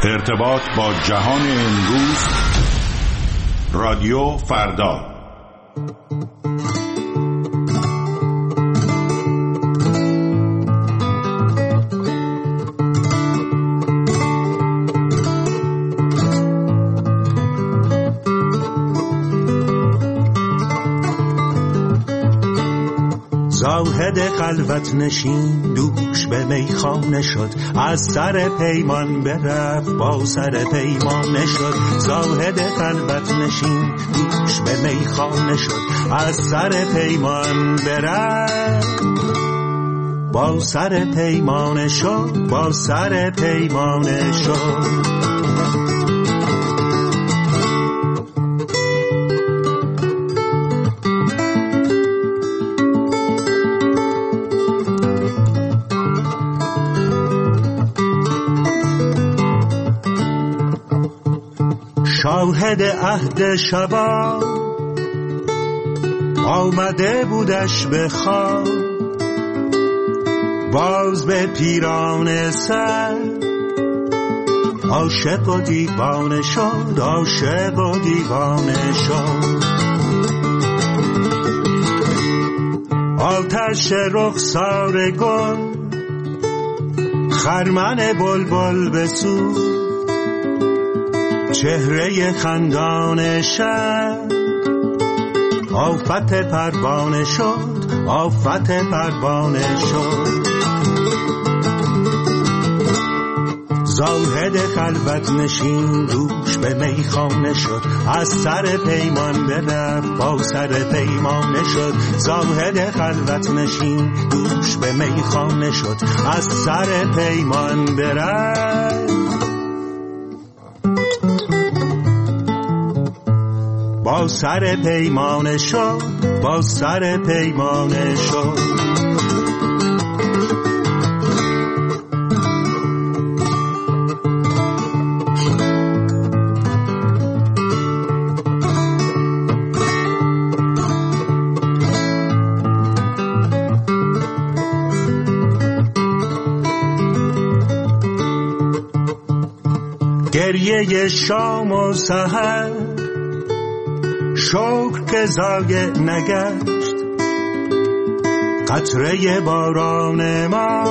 ارتباط با جهان امروز، رادیو فردا. زاهد خلوت نشین دوش به میخانه شد، از سر پیمان برفت با سر پیمانه شد. زاهد خلوت نشین دوش به میخانه شد، از سر پیمان برفت با سر پیمانه شد، با سر پیمانه شد. شاهد عهد شبا آمده بودش به خواب، باز به پیران سر عاشق و دیوانه شد، عاشق و دیوانه شد. آتش رخسار گل خرمن بلبل بسوز، چهره خندان شب آفت پروانه شد، آفت پروانه شد. زاهد خلوت نشین دوش به میخانه شد، از سر پیمان برفت با سر پیمانه شد. زاهد خلوت نشین دوش به میخانه شد، از سر پیمان برفت با سر پیمانه شد، با سر پیمانه شد. گریه شام و سحر شکر که ضایع نگشت، قطره باران ما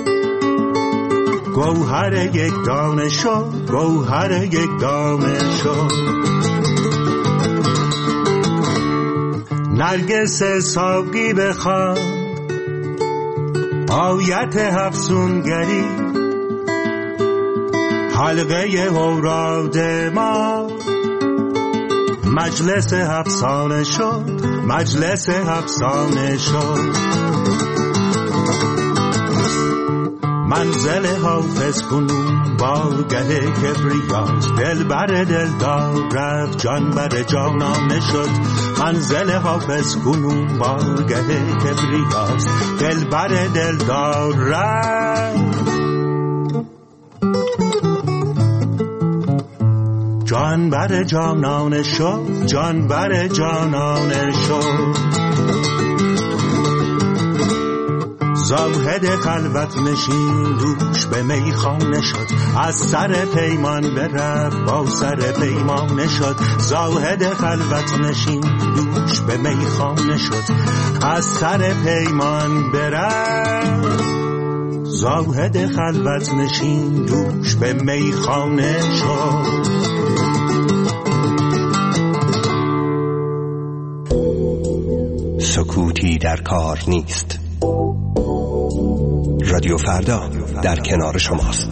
گوهر یک دانه شد، گوهر یک دانه شد. نرگس ساقی بخواد آیت افسونگری، حلقه اوراد ما مجلس افسانه شد، مجلس افسانه شد. منزل حافظ کنون بارگه کبریاست، دل بر دلدار رفت جان بر جانانه شد. منزل حافظ کنون بارگه کبریاست، دل بر دلدار رفت جان بر جانانه شد، جان بر جانانه شد. زاهد خلوت نشین دوش به میخانه شد، از سر پیمان برفت با سر پیمانه شد. زاهد خلوت نشین دوش به میخانه شد، از سر پیمان برفت. زاهد خلوت نشین دوش به میخانه شد. سکوتی در کار نیست. رادیو فردا در کنار شماست.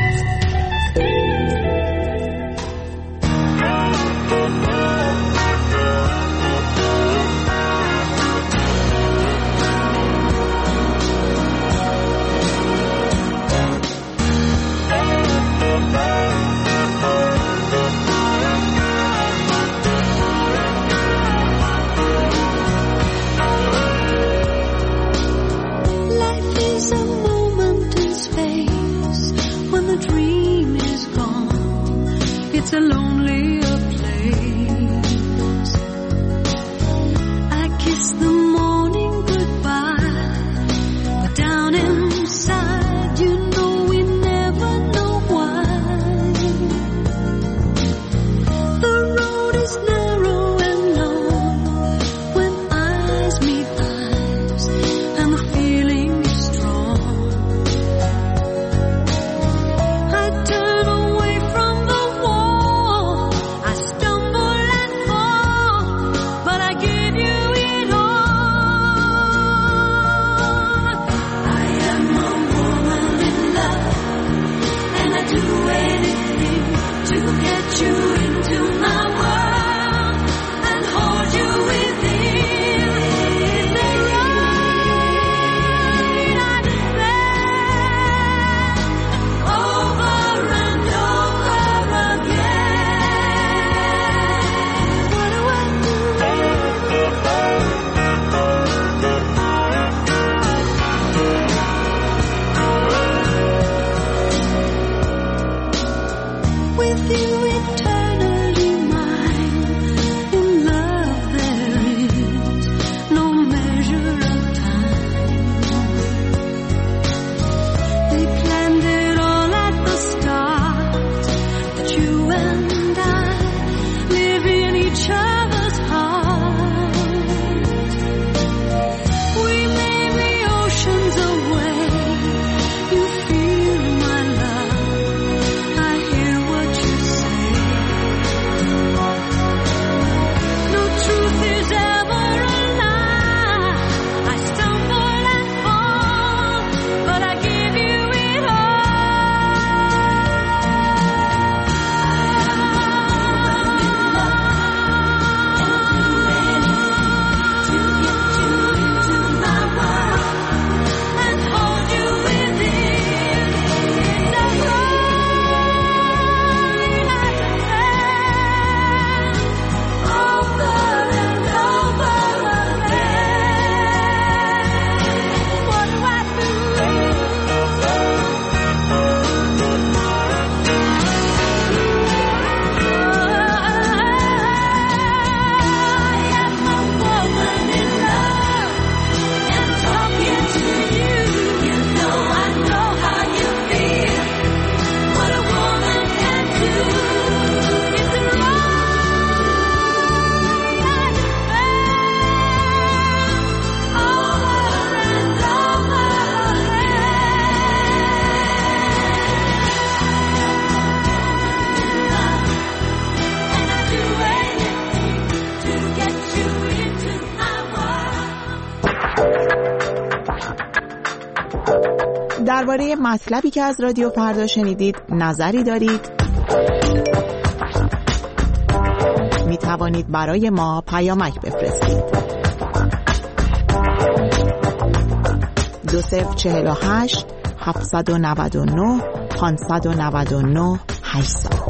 It's a lonelier place. I kiss the morning goodbye, but down inside, you know we never know why. with you eternally mine. In love there is no measure of time. They planned it all at the start, that you and I live in each other's heart. We may be oceans away. You feel my love, I hear what you say. No truth is ever a lie. I stumble and fall, but I give you it and hold you within. It's a crying at the end, over and over again. What do I do? I am a woman in love and talking to you. You know I know how you feel. What a woman can do is right at the end, over and over again. And I do anything to get you into my world. درباره مطلبی که از رادیو فردا شنیدید نظری دارید؟ می توانید برای ما پیامک بفرستید. 2048 799 599 800.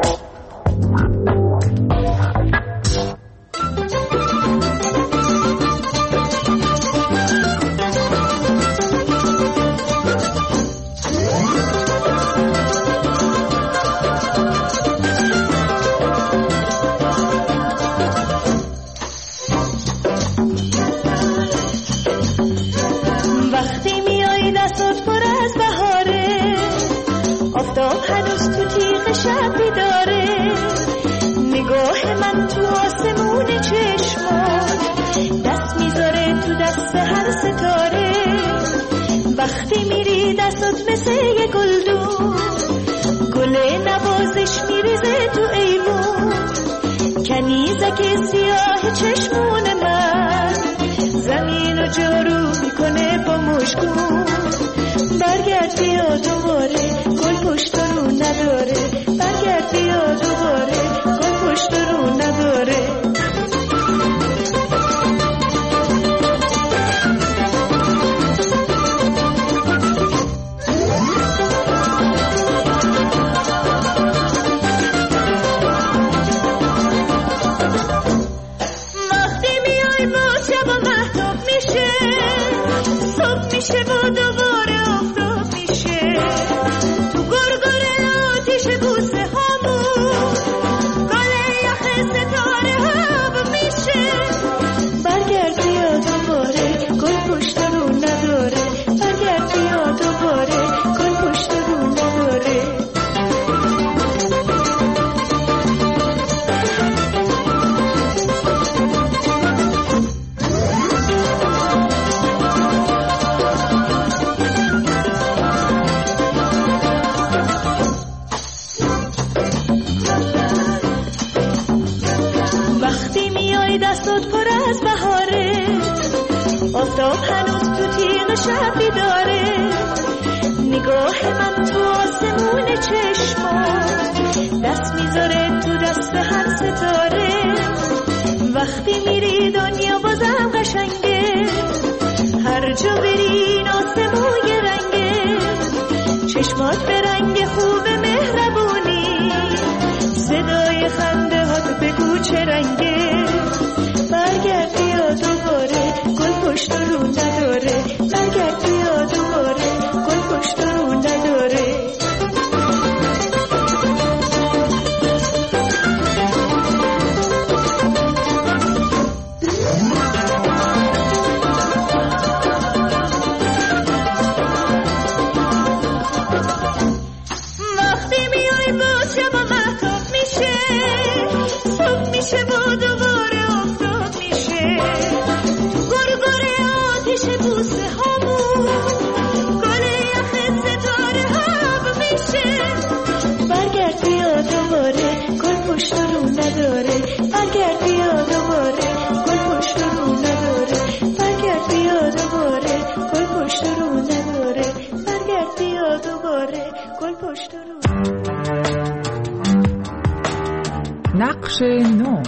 وقتی میای دستات پر از بهاره، آفتاب هنوز تو تیغ شب بیداره، نگاه من تو آسمون چشمات دست میذاره تو دست هر ستاره. وقتی میری دستات مثل یه گلدون، گل نوازش میریزه تو ایوون، کنیزک سیاه چشمون من زمین و جارو میکنه با مشکون. برگرد بیا دوباره، گل پشت رو نداره. برگرد بیا دوباره، گل پشت رو نداره. میشه و دوباره آفتاب میشه تو گرگر آتیش بوسه هامون، گل یخ ستاره آب میشه. برگرد بیا دوباره، گل پشت رو نداره. برگرد بیا دوباره، گل پشت رو نداره. دستات پر از بهاره، آفتاب هنوز تو تیغ شب بیداره، نگاه من تو آسمون چشمات دست میذاره تو دست هر ستاره. وقتی میری دنیا بازم قشنگه، هر جا بری این آسمون یه رنگه، چشمات به رنگ خوب مهربونی، صدای خنده هات بگو چه رنگه. برگرد بیا دوباره، گل پشت رو نداره. برگرد بیا دوباره، گل پشت رو نداره. نداره برگرد بیا دوباره گل پشت رو نداره برگرد بیا دوباره گل پشت رو نداره برگرد بیا دوباره گل پشت رو. نقش نو.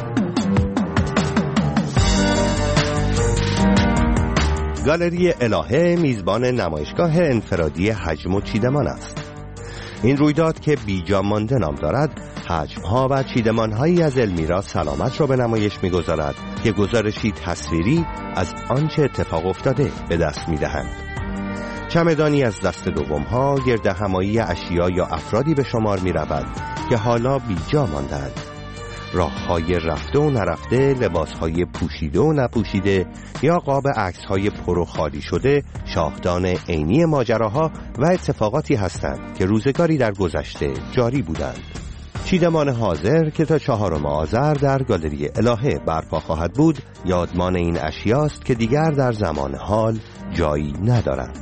گالری الهه میزبان نمایشگاه انفرادی حجم و چیدمان است. این رویداد که بیجا مانده نام دارد، حجم‌ها و چیدمان‌هایی از علمی را سلامت را به نمایش می‌گذارد که گزارشی تصویری از آنچه اتفاق افتاده به دست می‌دهند. چمدانی از دست دوم‌ها گرد همایی اشیا یا افرادی به شمار می‌رود که حالا بیجا ماندند. راه‌های رفته و نرفته، لباس‌های پوشیده و نپوشیده یا قاب عکس‌های پر و خالی شده شاهدان عینی ماجراها و اتفاقاتی هستند که روزگاری در گذشته جاری بودند. چیدمان حاضر که تا 4 آذر در گالری الهه برپا خواهد بود، یادمان این اشیاست که دیگر در زمان حال جایی ندارند.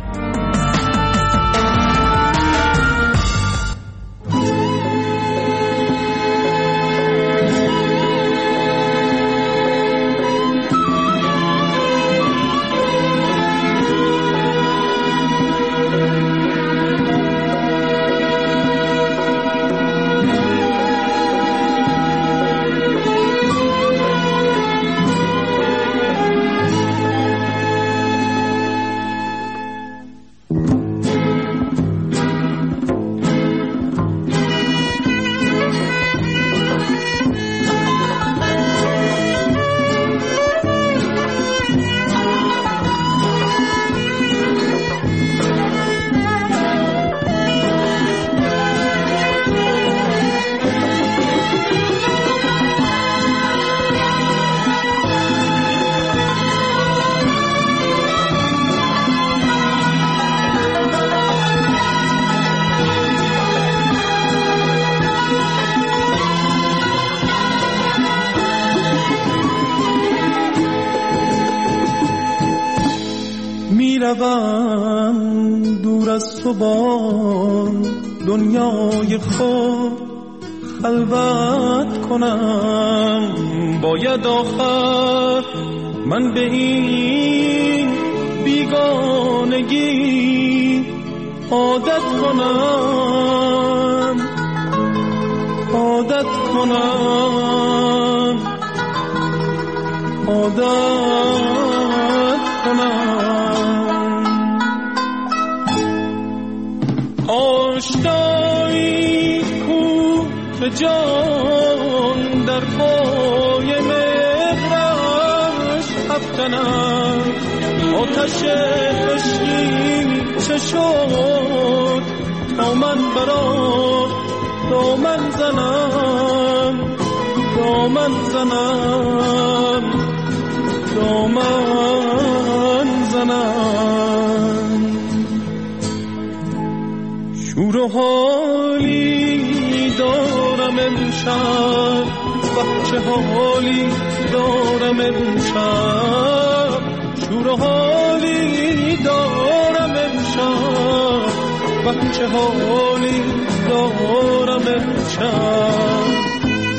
میروم دور از تو با دنیای خود خلوت کنم، باید آخر من به این بیگانگی عادت کنم، عادت کنم، عادت کنم. آشنایی کو به جان در پای مهرش افکنم، آتش عشقی چه شد تا من برات دامن زنم، دامن زنم، دامن زنم. شور و حالی دارم امشب، چه حالی دارم امشب، شور و حالی دارم امشب، چه حالی دارم امشب.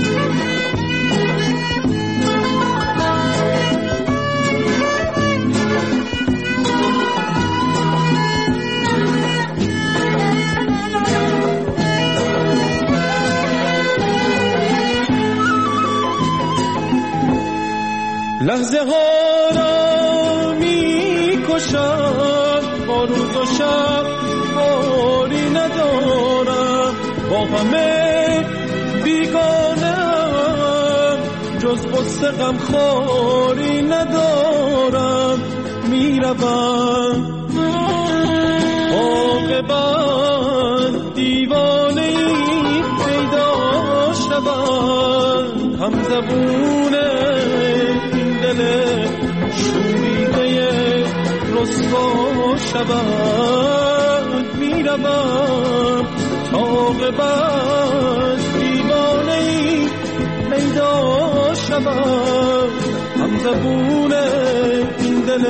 لحظه ها را می کشم، با روز و شب کاری ندارم، با همه بیگانم، جز غصه غم خواری ندارم. میروم عاقبت دیوانه ای پیدا شود، هم زبونه شوریده رسوا شود. میروم تا عاقبت دیوانه ای پیدا شود، هم زبون این دل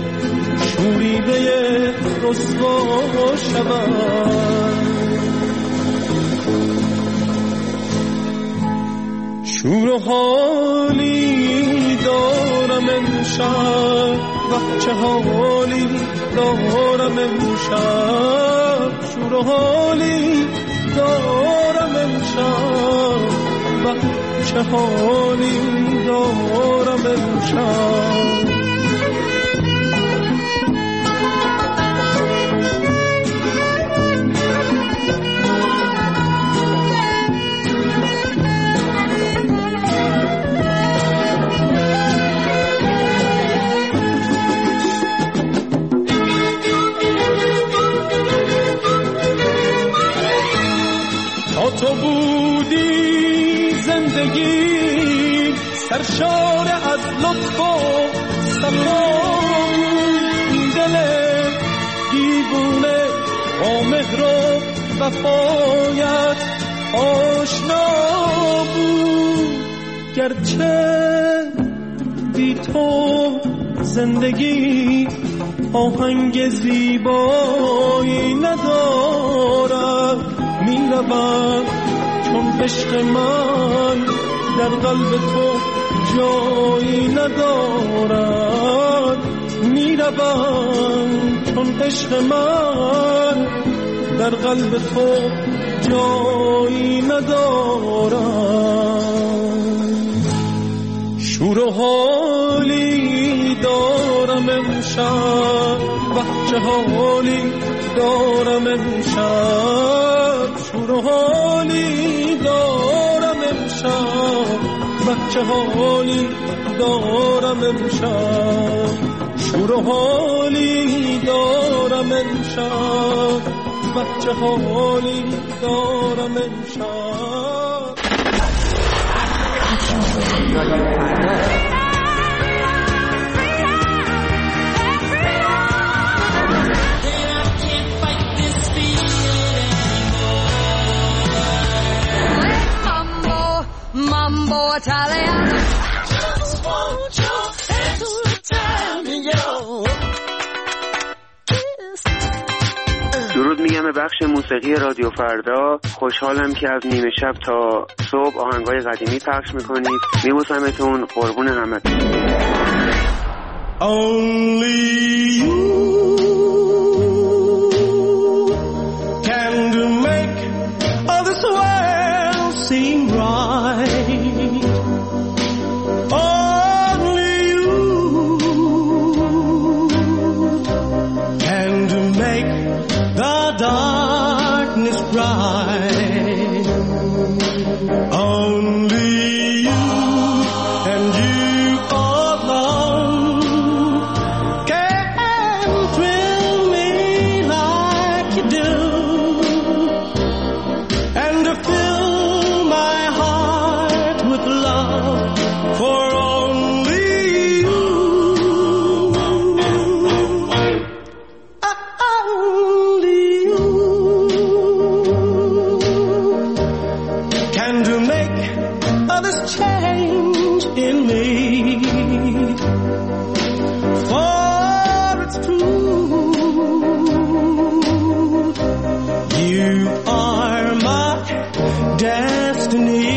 شوریده رسوا شود. و حالی دارم امشب و چه حالی دارم امشب شور و حالی دارم امشب و چه حالی دارم امشب تو بودی زندگی سرشار از لطف و صفا دل دیوونه با مهر و وفایت آشنا بود گرچه بی تو زندگی آهنگ زیبایی ندارد میروم چون عشق من در قلب تو جایی ندارد میروم چون عشق من در قلب تو جایی ندارد شور و حالی دارم امشب و چه حالی دارم امشب شور و حالی دارم امشب و چه حالی دارم امشب شور و حالی دارم امشب و چه حالی دارم امشب Mambo Italian. درود میگم به بخش موسیقی رادیو فردا. خوشحالم که از نیمه شب تا صبح آهنگای قدیمی پخش میکنید. میبوسمتون، قربون همتون. Only you can make all this world seem right. Only you can make the darkness bright. Only you and you alone can thrill me like you do, and to fill my heart with love for only you. Only you can to make others change in me. For it's true, you are my destiny.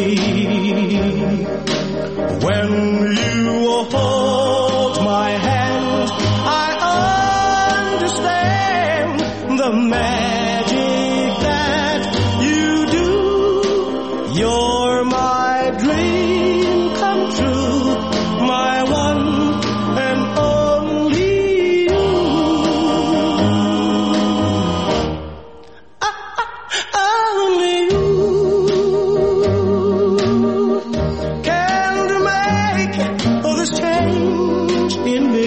When you hold my hand, I understand the magic that you do. You're my dream come true, my one and only you. Only you can make all this change in me.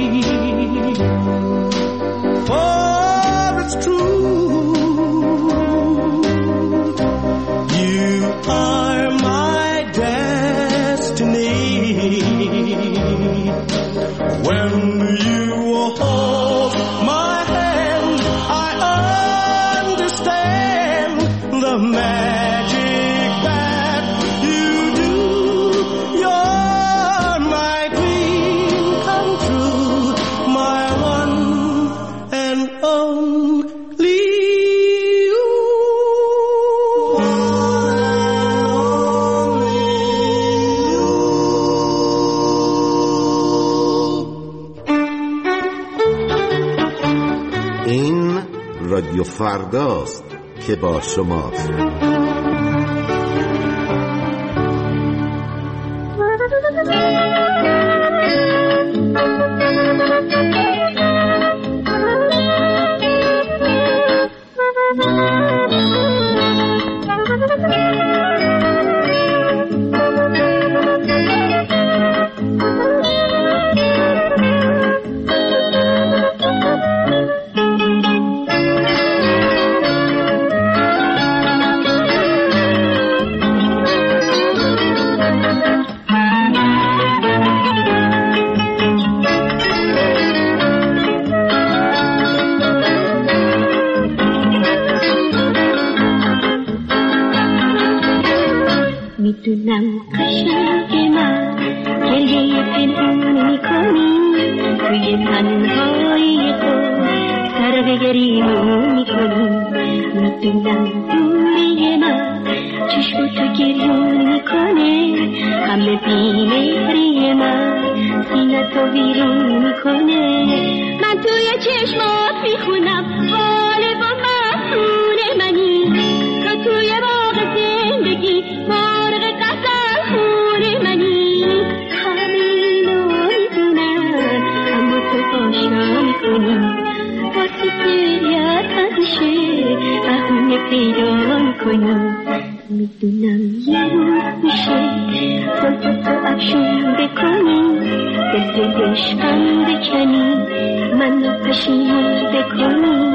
For it's true, you are my destiny. When you hold my hand, I understand the magic that you do. You're my dream come true, my one and only you. فرداست که با شماست. میدونم قشنگ من گریه پنهون میکنی، توی تنهایی خود سر به گریمون میکنی. میدونم دوری من چشم تو گریون میکنه، همه بیمهری من سینه تو بیرون میکنه. من توی چشمات میخونم حال با مسئول منی، تو توی باغ زندگی مرغ قصر خون منی. همه اینو میدونم اما تو آشنا میکنی، واسه گریت همیشه بهونه پیدا میکنی. میدونم یه روز میشه خود تو افشون بکنی، دل عشقم بکنی، منو پشیمون بکنی.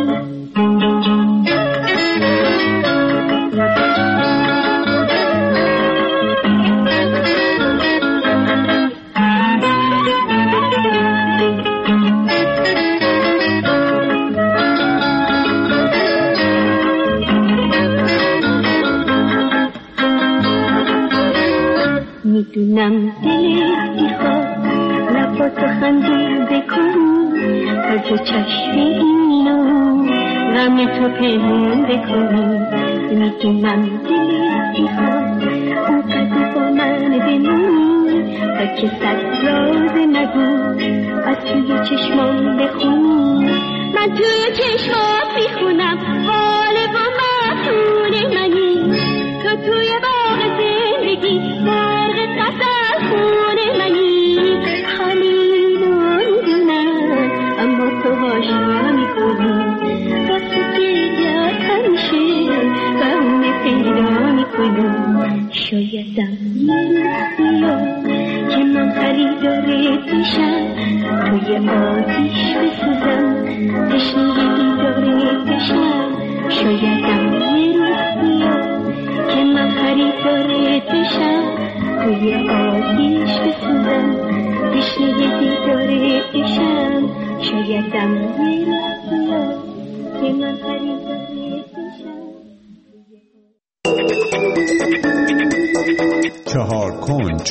میدونم دلت میخواد لباتو خندون بکنی، از چشم اینو غم تو پنهون بکنی. میدونم دلت میخواد اون قدر با من بمونی، تا که صد راز نگو از توی چشمان بخونی. من توی چشمات میخونم حال با مسئول منی، تو توی باغ زندگی مرغ قصر خون منی. همینو میدونم اما تو آشنا میکنی، واسه گریت همیشه بهونه پیدا میکنی. شایدم یه روز که من خریدارت میشم، توی آتیش بسوزم تشنه دیدارت بشم. شایدم یه روز که من خریدارت بشم، توی آتیش بسوزم تشنه دیدارت بشم. شایدم یه روز که من خریدارت بشم. چهار کنج.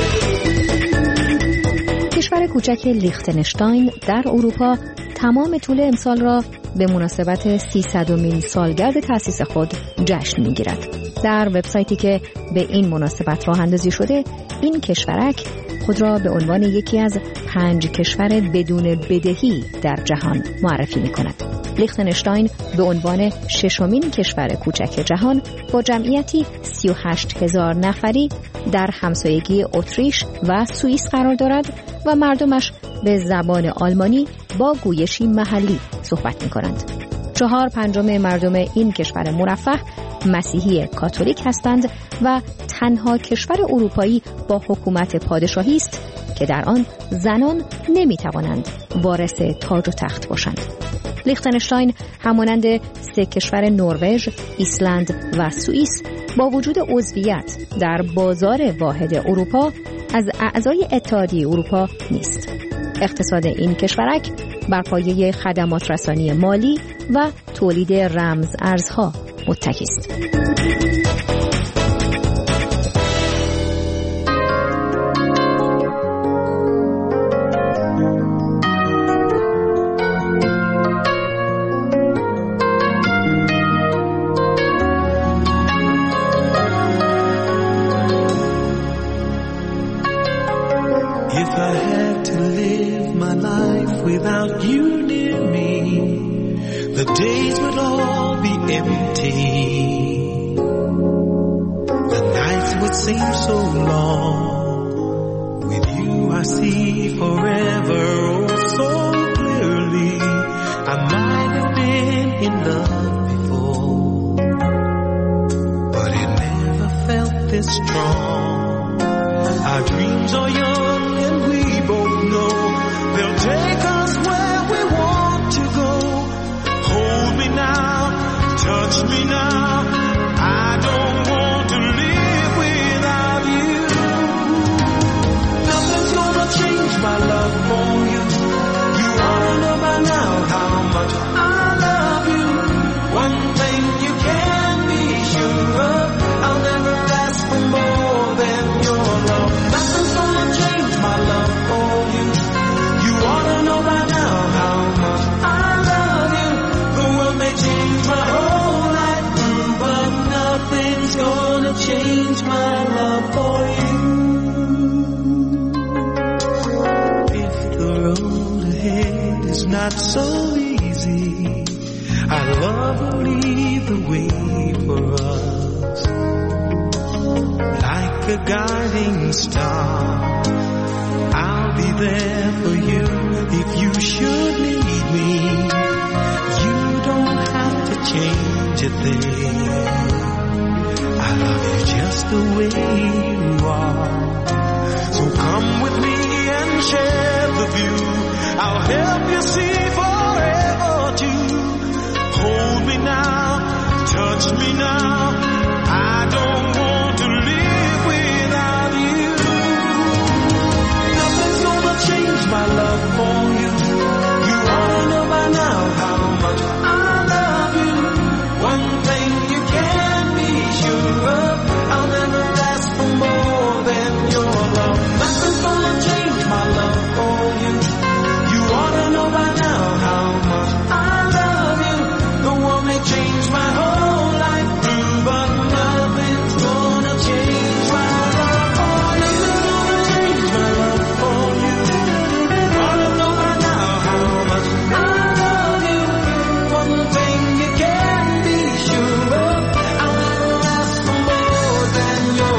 کشور کوچک لیختنشتاین در اروپا تمام طول امسال را به مناسبت 300مین سالگرد تأسیس خود جشن می‌گیرد. در وبسایتی که به این مناسبت راه اندازی شده، این کشورک خود را به عنوان یکی از 5 کشور بدون بدهی در جهان معرفی می‌کند. لیختنشتاین به عنوان 6مین کشور کوچک جهان با جمعیتی 38,000 نفری در همسایگی اتریش و سوئیس قرار دارد و مردمش به زبان آلمانی با گویشی محلی صحبت می‌کنند. 4/5 مردم این کشور مرفه مسیحی کاتولیک هستند و تنها کشور اروپایی با حکومت پادشاهی است که در آن زنان نمی‌توانند وارث تاج و تخت باشند. لیختنشتاین همانند 3 کشور نروژ، ایسلند و سوئیس با وجود عضویت در بازار واحد اروپا از اعضای اتحادیه اروپا نیست. اقتصاد این کشورک بر پایه خدمات رسانی مالی و تولید رمز ارزها متکی است. If I had to live my life without you near me, the days would all seems so long. With you I see forever oh so clearly. I might have been in love before, but it never felt this strong. Our dreams are young and we both know they'll take us where we want to go. Hold me now, touch me now. I don't want to live without you. Nothing's gonna change my love for you. You ought to know by now how much I love you. One thing you can be sure of, I'll never ask for more than your love. Nothing's gonna change my love for you. You ought to know by now how much I love you. The world may change my whole life through, but nothing's gonna change my love for you. If the road ahead is not so easy, our love will lead the way for us. Like a guiding star, I'll be there for you if you should need me. You don't have to change a thing. I love you just the way you are. So come with me and share the view. I'll help you see forever too. Hold me now, touch me now. I don't want to live without you. Nothing's gonna change my love for you. You ought to know by now how much I love you. One thing you can be sure of, I'll never ask for more than your love. Nothing's gonna change my love for you. You ought to know by now how much I love you. The world may change my whole life through, but nothing's gonna change my love for you. Nothing's gonna change my love for you. You ought to know by now how much I love you. One thing you can be sure of, I'll never ask for more than your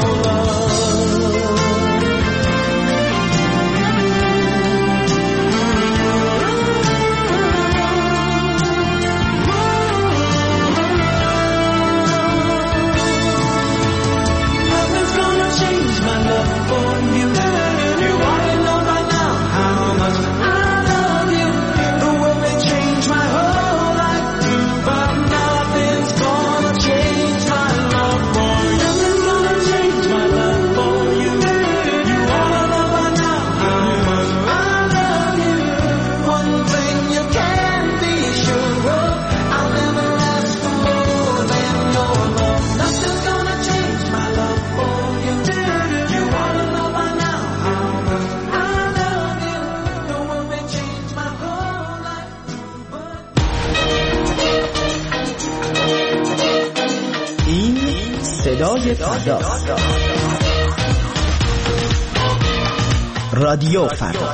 Nothing's gonna change my love for you. You ought to know by now how much I love you. The world may change my whole life through, but nothing's gonna change my love for you. Nothing's gonna change my love for you. You ought to know by now how much I love you. One thing you can be sure of, I'll never ask for more than your love. Nothing's gonna change my love for you. You ought to know by now how much I love you. The world may change my whole life through, but این صدای فردا، رادیو فردا.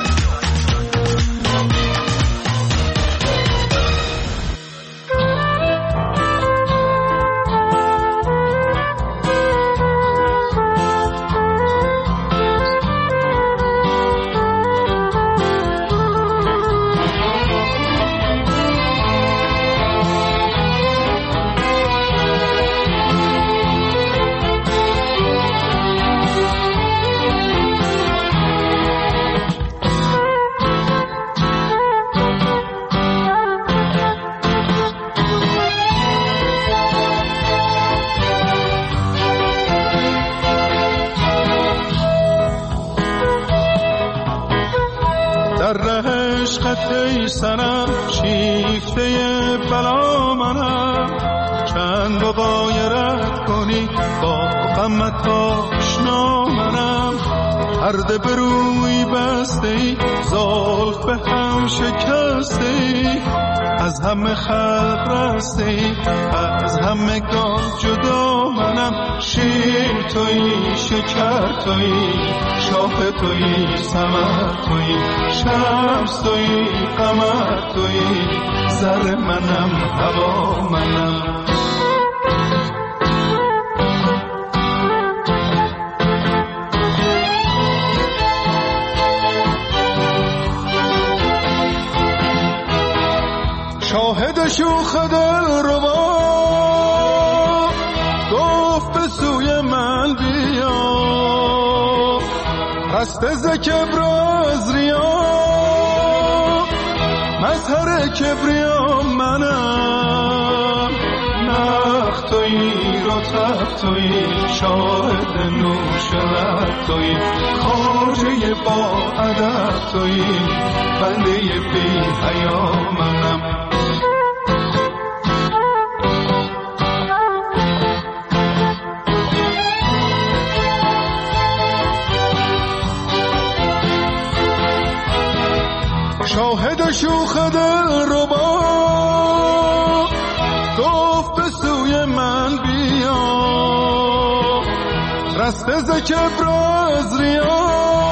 در ره عشقت ای سنم شیفته بلا منم. چند و غایرت کنی با غمت آشنا منم. پرده به روی بسته ای زلف به هم شکسته ای. از همه خلق رسته ای از همه گان جدا منم. شیر تویی شکر تویی شاه تویی ثمر تویی شمس تویی قمر تویی زر منم هوا منم. گفت به سوی من بیا، رسته ز کبر از ریا، مظهر کبریا منم، نخ تویی رتب تویی، شاهد نوش لب تویی، خواجه با ادب تویی، بنده بی حیا منم. شاهد شوخ دل ربا گفت به سوی من بیا، رسته ز کبر از ریا،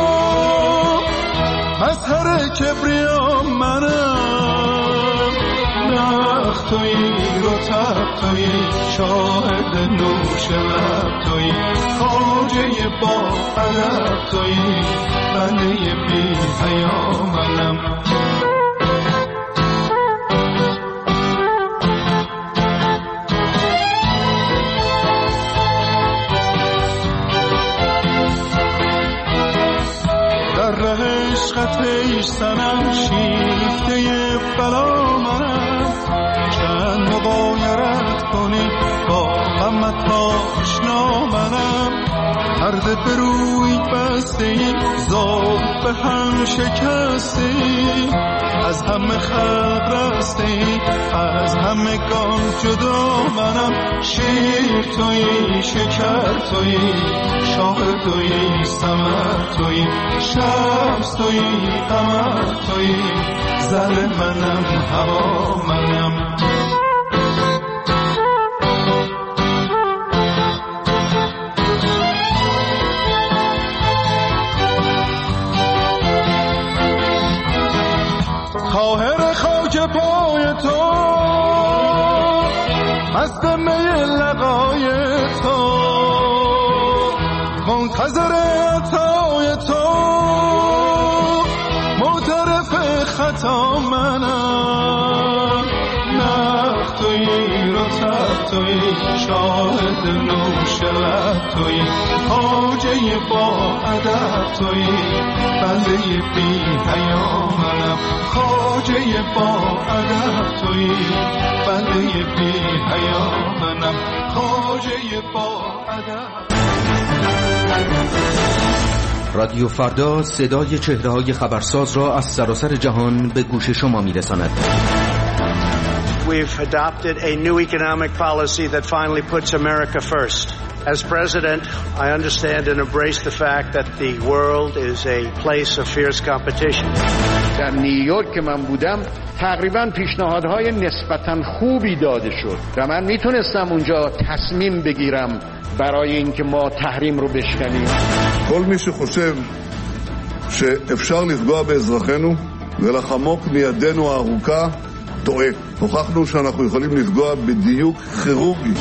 مظهر کبریا منم، نخ تویی رتب تویی، شاهد نوش لب تویی، خواجه با ادب تویی، بنده بی حیا منم. عشقت سنم شیفته بلا منم، چند مغایرت کنی با غمت آشنا منم، مرد به روی بسته ای، ذوق به هم شکسته ای، از همه خلق رسته ای، از همه گان جدا منم، شیر تویی شکر تویی، شاه تویی ثمر تویی، شمس تویی قمر تویی، زر منم هوا منم. طاهر خاک پای تو، مست می لقای تو، منتظر عطای تو، معترف خطا منم، نخ تویی رتب تویی، شاهد نوش لب تویی، خواجه با ادب تویی، بنده بی حیا منم، خواجه با ادب تویی، بنده بی حیا منم، خواجه با ادب. رادیو فردا صدای چهره‌های خبرساز را از سراسر جهان به گوش شما می‌رساند. We've adopted a new economic policy that finally puts America first. As president, I understand and embrace the fact that the world is a place of fierce competition. در نیویورک که من بودم تقریباً پیشنهادهای نسبتاً خوبی داده شد و من میتونستم اونجا تصمیم بگیرم برای اینکه ما תحریم رو בשכנים. כל מי שחושב שאפשר לפגוע באזרחינו ולחמוק מידנו הארוכה טועה. הוכחנו שאנחנו יכולים לפגוע בדיוק כירורגי.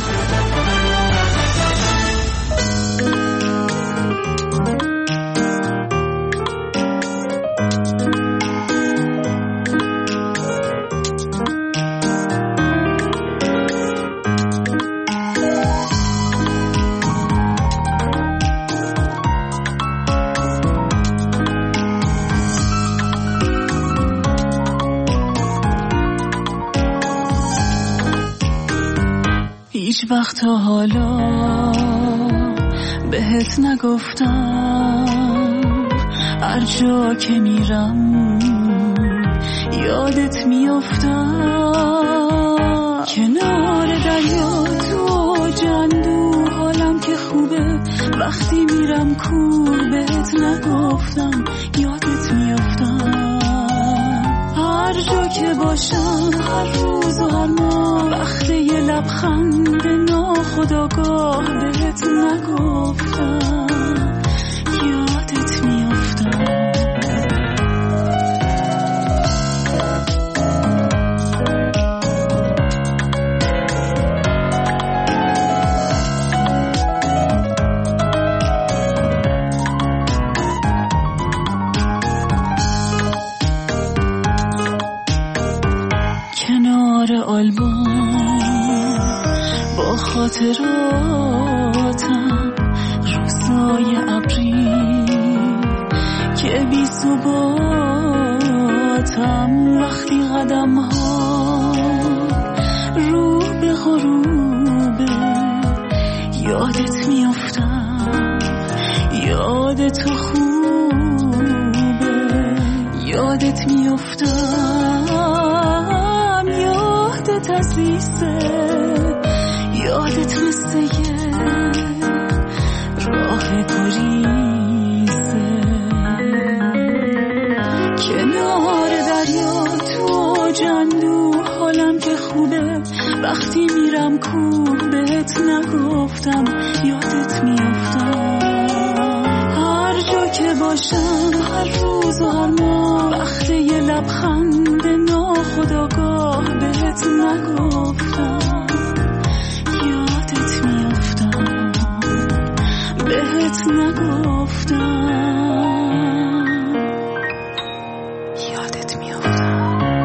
هیچ وقت تا حالا بهت نگفتم، هر جا که میرم یادت میافتم، کنار دریا تو جندو حالم که خوبه، وقتی میرم کور بهت نگفتم یادت میافتم، هر جا که باشم هر روز و هر ماه وقتی یه لبخند ناخودآگاه بهت نگفتم یادت میافتم. کنار آلبوم با خاطرات ثباتم روزای ابری که بی ثباتم وقتی قدم ها رو به غروبه یادت میافتم یاد تو خوبه یادت میافتم یادت عزیزه یادت مثل یه راه گریزه کنار دریا تو جندو حالم که خوبه وقتی میرم کو بهت نگفتم یادت میافتم هر جا که باشم هر روز و هر ماه وقت یه لبخند ناخودآگاه بهت نگفتم یادت میافتم بهت نگفتم یادت میافتم.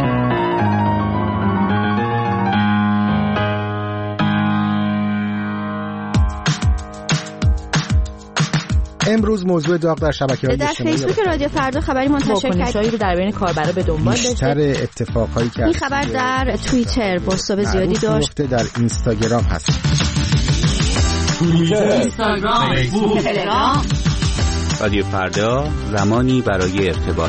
امروز موضوع داغ در شبکه‌های اجتماعی در فیسبوک رادیو فردا خبری منتشر واکنش‌هایی رو در بین کاربرا به دنبال داشته. بیشتر اتفاقایی که این خبر در توییتر پست‌های زیادی داشت. در اینستاگرام هست. اینستاگرام، فیسبوک، تلگرام. رادیو فردا زمانی برای ارتباط.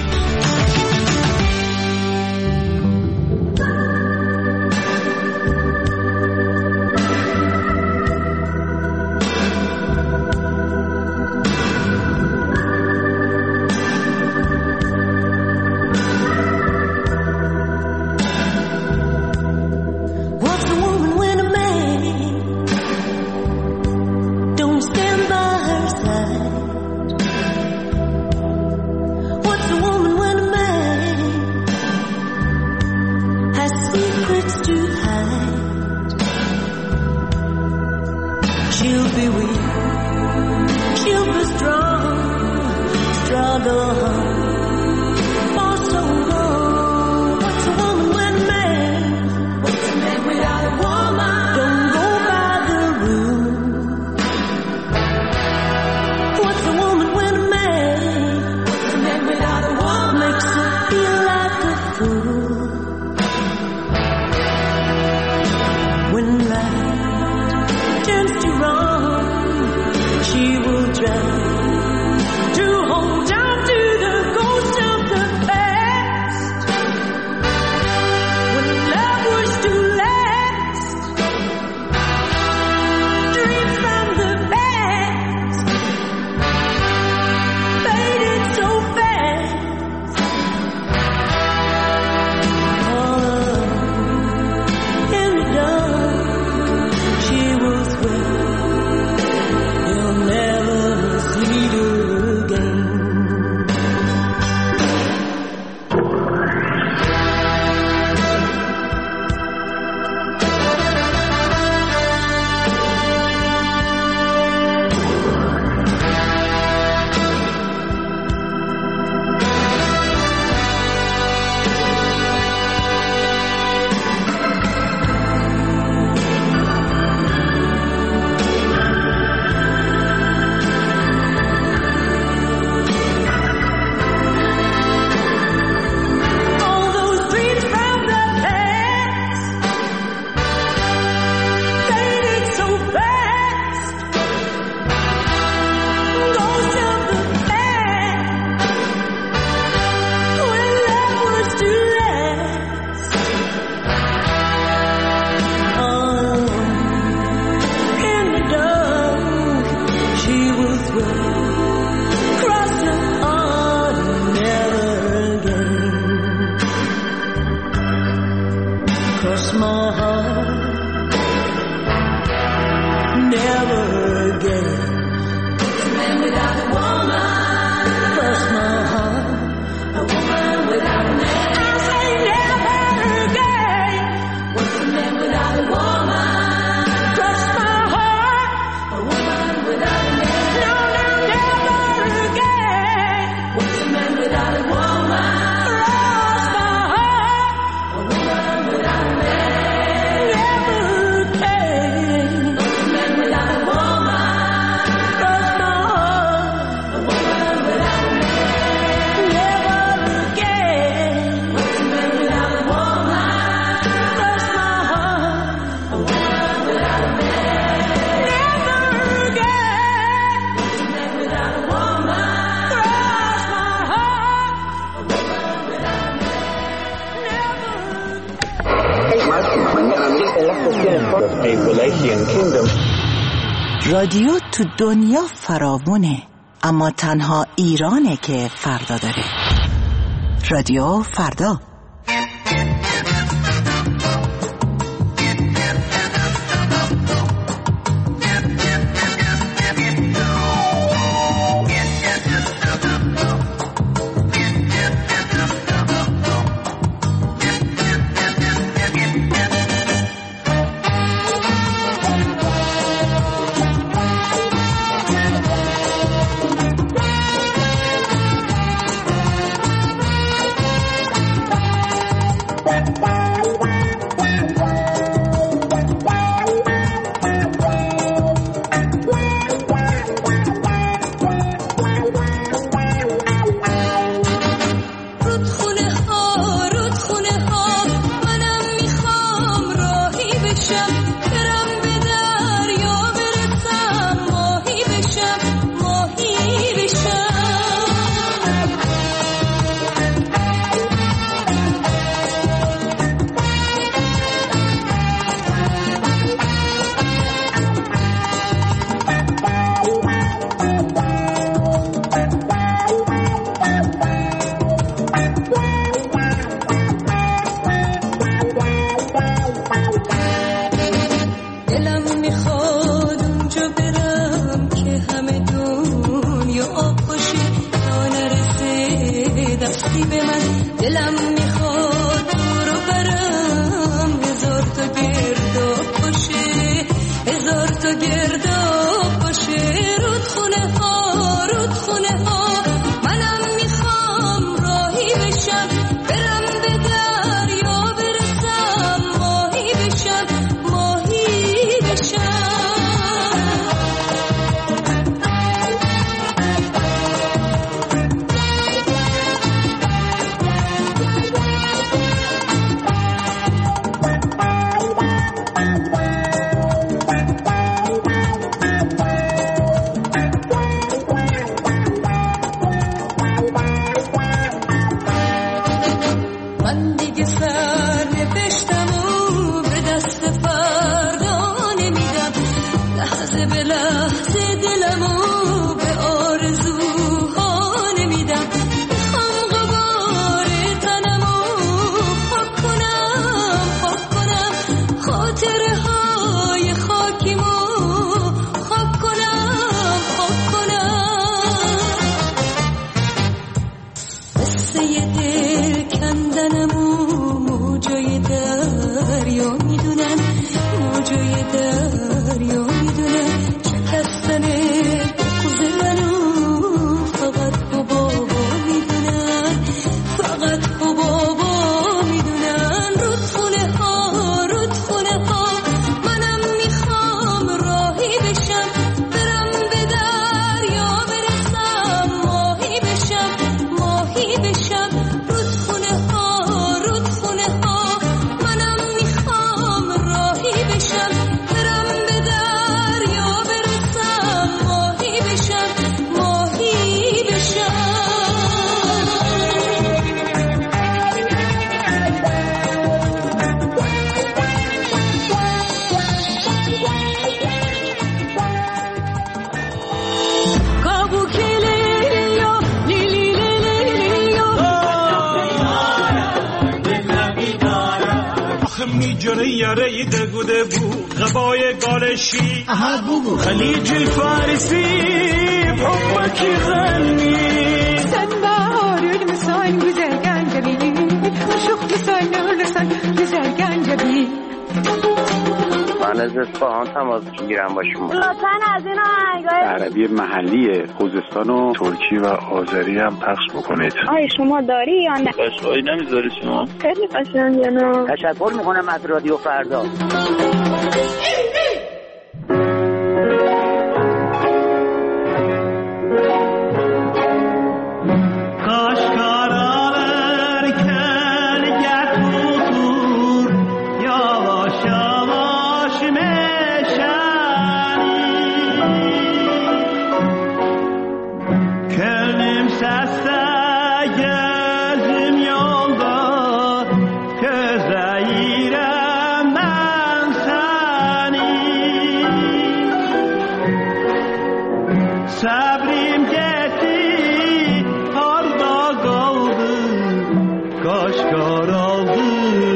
رادیو تو دنیا فراوونه، اما تنها ایرانه که فردا داره. رادیو فردا. خليج الفارسي بحبك يغني سنبار المسان güzel جميل عشق لسان güzel جميل. من از اصفهان تماس میگیرم با شما. لطفاً از این آهنگای عربی محلی خوزستان و ترکی و آذری هم پخش بکنید. آیا شما داری یا نه؟ قشقایی نمیذاری شما؟ خیلی قشنگه نه. تشکر میکنم از رادیو فردا. Gözlerim ben seni Səbrim getdi, harda qaldı, qaş qaraldı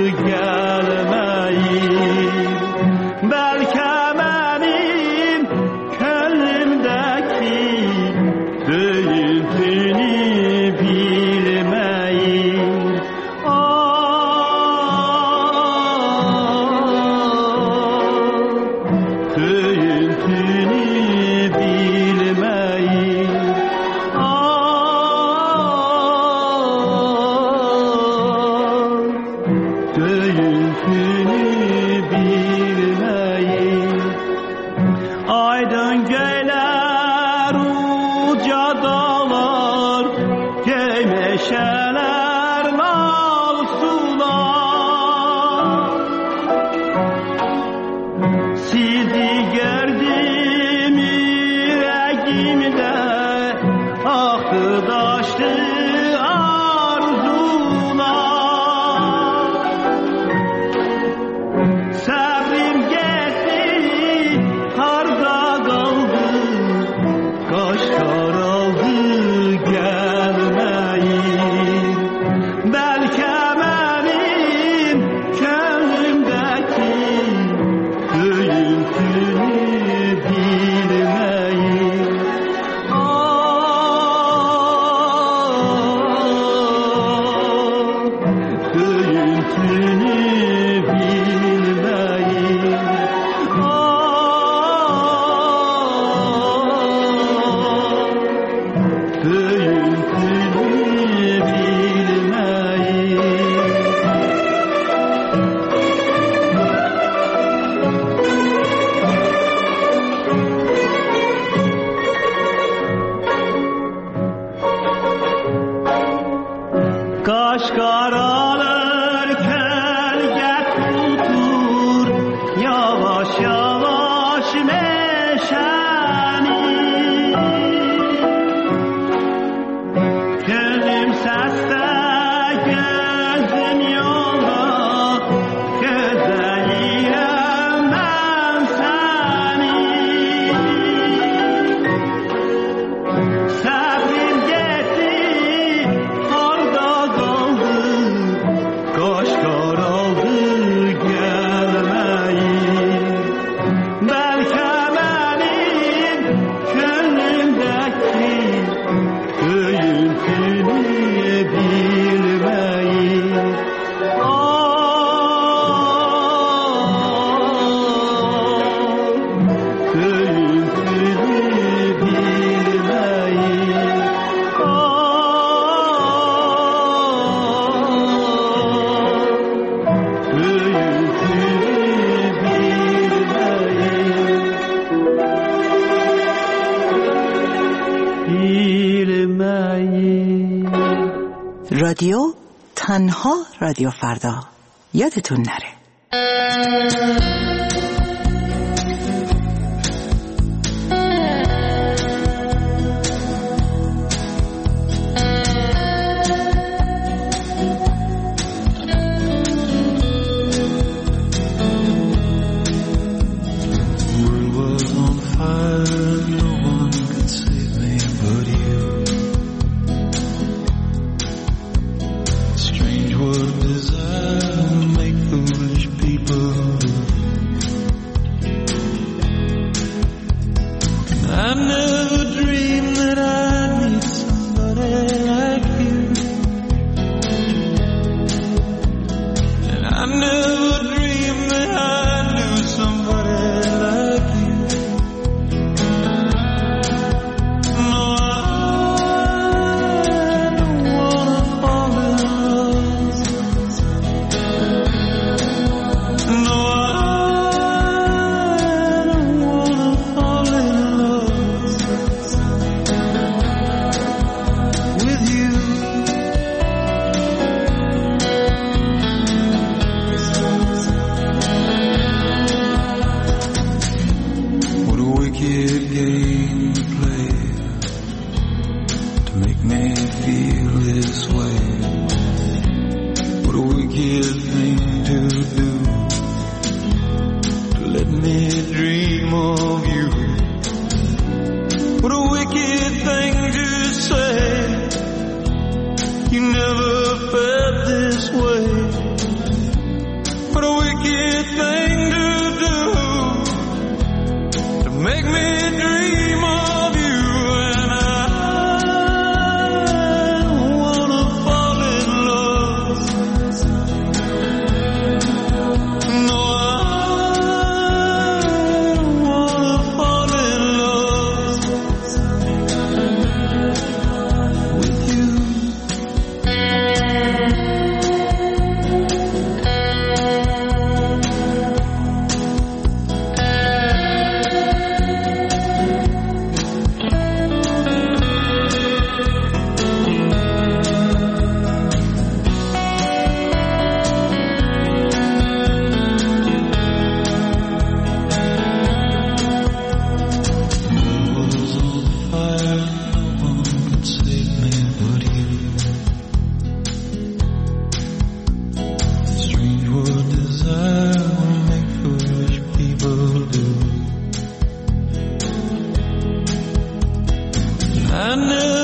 gəlməyim. Bəlkə mənim könlümdəki döyüntünü bilməyim. رادیو تنها رادیو فردا یادتون نره. Strange world desire to make foolish people thing to say. You never felt this way. What a wicked thing to do, to make me dream of you. And I wanna fall in love. No, I wanna fall in love with you. I never